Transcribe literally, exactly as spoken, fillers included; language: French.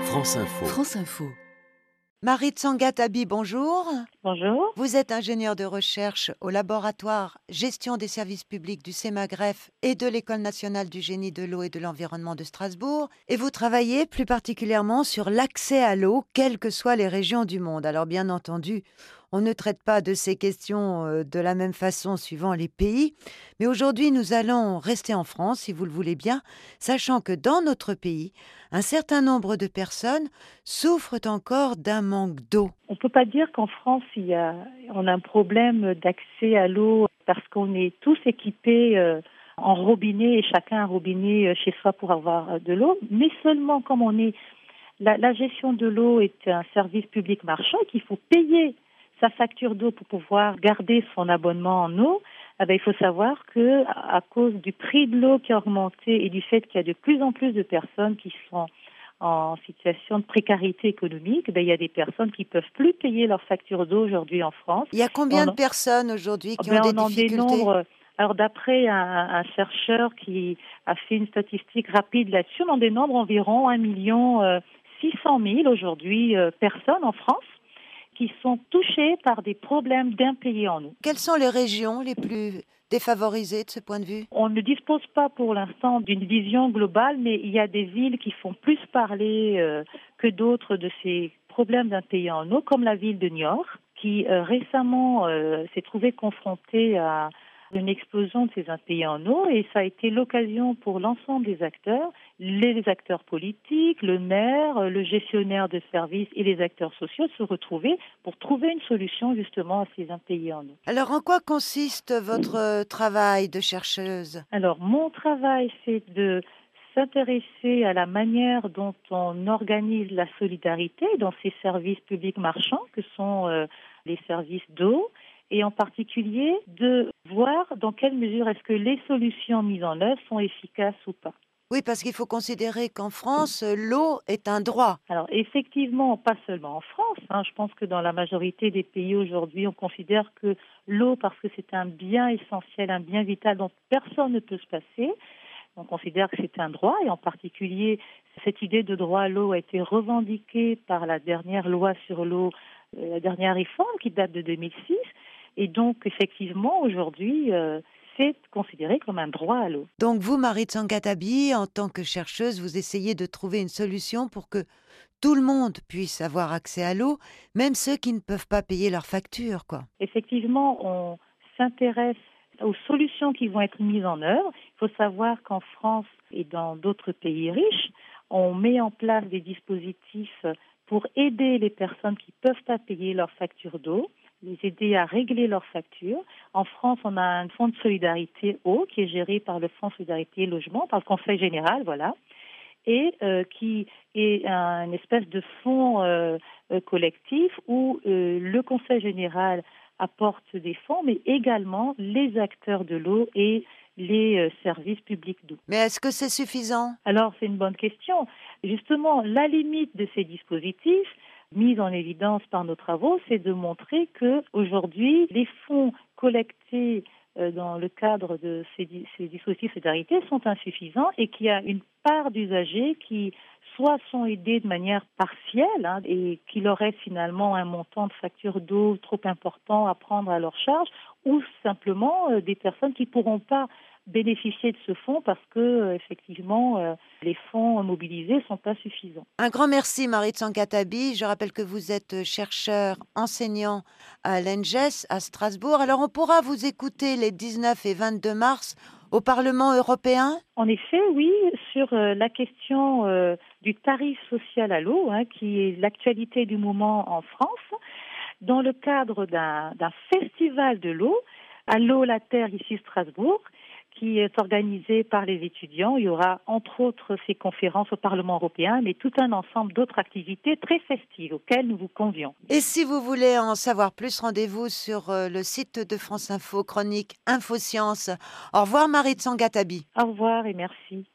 France Info. France Info. Marie Tsangatabi, bonjour. Bonjour. Vous êtes ingénieure de recherche au laboratoire Gestion des services publics du CEMAGREF et de l'École nationale du génie de l'eau et de l'environnement de Strasbourg. Et vous travaillez plus particulièrement sur l'accès à l'eau, quelles que soient les régions du monde. Alors bien entendu, on ne traite pas de ces questions euh, de la même façon suivant les pays. Mais aujourd'hui, nous allons rester en France, si vous le voulez bien, sachant que dans notre pays, un certain nombre de personnes souffrent encore d'un manque d'eau. On ne peut pas dire qu'en France, il y a, on a un problème d'accès à l'eau parce qu'on est tous équipés euh, en robinet et chacun a un robinet euh, chez soi pour avoir euh, de l'eau. Mais seulement comme on est, la, la gestion de l'eau est un service public marchand et qu'il faut payer sa facture d'eau pour pouvoir garder son abonnement en eau. Eh bien, il faut savoir que à cause du prix de l'eau qui a augmenté et du fait qu'il y a de plus en plus de personnes qui sont en situation de précarité économique, ben, il y a des personnes qui ne peuvent plus payer leur facture d'eau aujourd'hui en France. Il y a combien on de personnes aujourd'hui qui ben, ont des on en difficultés? dénombre, alors d'après un, un chercheur qui a fait une statistique rapide là-dessus, on en dénombre environ un million six cent mille aujourd'hui euh, personnes en France qui sont touchées par des problèmes d'impayés en eau. Quelles sont les régions les plus défavorisées de ce point de vue? On ne dispose pas pour l'instant d'une vision globale, mais il y a des villes qui font plus parler euh, que d'autres de ces problèmes d'impayés en eau, comme la ville de Niort, qui euh, récemment euh, s'est trouvée confrontée à une explosion de ces impayés en eau, et ça a été l'occasion pour l'ensemble des acteurs, les acteurs politiques, le maire, le gestionnaire de services et les acteurs sociaux, de se retrouver pour trouver une solution justement à ces impayés en eau. Alors, en quoi consiste votre travail de chercheuse? Alors, mon travail, c'est de s'intéresser à la manière dont on organise la solidarité dans ces services publics marchands que sont euh, les services d'eau, et en particulier de voir dans quelle mesure est-ce que les solutions mises en œuvre sont efficaces ou pas. Oui, parce qu'il faut considérer qu'en France, l'eau est un droit. Alors effectivement, pas seulement en France, hein, je pense que dans la majorité des pays aujourd'hui, on considère que l'eau, parce que c'est un bien essentiel, un bien vital dont personne ne peut se passer, on considère que c'est un droit, et en particulier, cette idée de droit à l'eau a été revendiquée par la dernière loi sur l'eau, euh, la dernière réforme qui date de deux mille six, et donc effectivement, aujourd'hui, euh, c'est considéré comme un droit à l'eau. Donc vous, Marie Tsangatabi, en tant que chercheuse, vous essayez de trouver une solution pour que tout le monde puisse avoir accès à l'eau, même ceux qui ne peuvent pas payer leurs factures, quoi. Effectivement, on s'intéresse aux solutions qui vont être mises en œuvre. Il faut savoir qu'en France et dans d'autres pays riches, on met en place des dispositifs pour aider les personnes qui ne peuvent pas payer leurs factures d'eau, les aider à régler leurs factures. En France, on a un fonds de solidarité eau qui est géré par le Fonds solidarité logement, par le Conseil général, voilà, et euh, qui est un, une espèce de fonds euh, euh, collectif où euh, le Conseil général apporte des fonds, mais également les acteurs de l'eau et les euh, services publics d'eau. Mais est-ce que c'est suffisant? Alors, c'est une bonne question. Justement, la limite de ces dispositifs, mise en évidence par nos travaux, c'est de montrer que aujourd'hui, les fonds collectés euh, dans le cadre de ces, ces dispositifs de solidarité sont insuffisants et qu'il y a une part d'usagers qui soit sont aidés de manière partielle hein, et qu'il aurait finalement un montant de facture d'eau trop important à prendre à leur charge, ou simplement euh, des personnes qui ne pourront pas bénéficier de ce fonds parce que euh, effectivement euh, les fonds mobilisés ne sont pas suffisants. Un grand merci, Marie Tsangatabi. Je rappelle que vous êtes chercheur enseignant à l'E N G E S à Strasbourg. Alors on pourra vous écouter les dix-neuf et vingt-deux mars au Parlement européen? En effet, oui, sur euh, la question euh, du tarif social à l'eau, hein, qui est l'actualité du moment en France, dans le cadre d'un, d'un festival de l'eau, à l'eau, la terre, ici Strasbourg, qui est organisé par les étudiants. Il y aura entre autres ces conférences au Parlement européen, mais tout un ensemble d'autres activités très festives auxquelles nous vous convions. Et si vous voulez en savoir plus, rendez-vous sur euh, le site de France Info, chronique Infosciences. Au revoir, Marie Tsangatabi. Au revoir et merci.